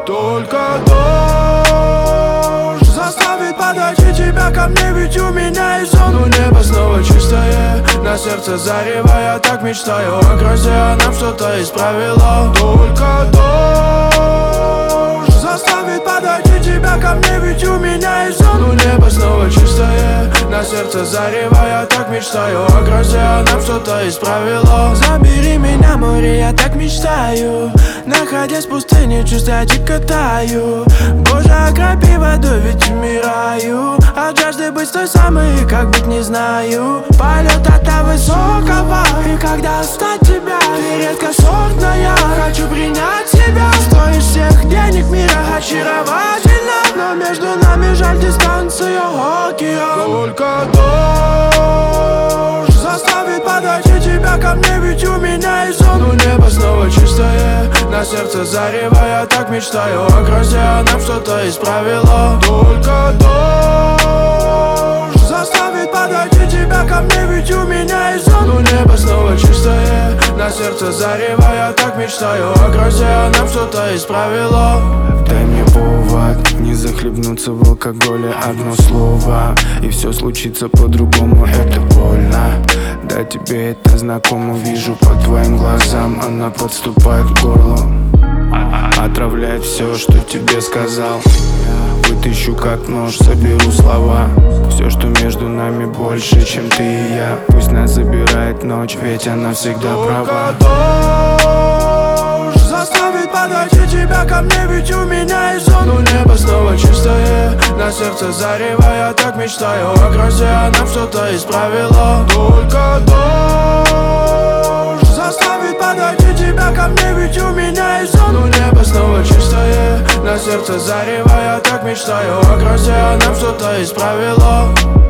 Только дождь заставит подойти тебя ко мне, ведь у меня есть сон. Но небо снова чистое, на сердце зарево. Я так мечтаю о грозе, а нам что-то исправило. Только дождь заставит подойти тебя ко мне, ведь у меня есть сон. Но небо снова чистое, на сердце зарево. Я так мечтаю о грозе, а нам что-то исправило. Забери меня, море, я так мечтаю. Находясь в пустыне, чувства дико таю. Боже, окропи водой, ведь умираю от жажды быть с той самой, как быть не знаю. Полет от высокого, и когда стать тебя, ты редкосортная. Хочу принять себя, стоишь всех денег мира, очаровательно. Но между нами жаль дистанция, океан. Только дождь заставит подойти тебя ко мне, ведь у меня есть сон. Но небо снова чистое, на сердце зарево. Я так мечтаю о грозе, а нам что-то исправило. Только дождь заставит подойти тебя ко мне, ведь у меня есть сон. Но небо снова чистое, на сердце зарево. Я так мечтаю о грозе, а нам что-то исправило. Дай мне повод, не захлебнуться в алкоголе. Одно слово, и все случится по-другому. Это больно, да тебе это знакомо. Вижу по твоим глазам, она подступает к горлу. Отравляет все, что тебе сказал. Вытащу как нож, соберу слова. Все, что между нами больше, чем ты и я. Пусть нас забирает ночь, ведь она всегда права. Дождь заставит подойти тебя ко мне, ведь у меня есть сон. Но небо снова чистое, на сердце зарево. Я так мечтаю о грозе, а нам что-то исправило. Только дождь заставит подойти тебя ко мне, ведь у меня есть сон. Но небо снова чистое, на сердце зарево. Я так мечтаю о грозе, а нам что-то исправило.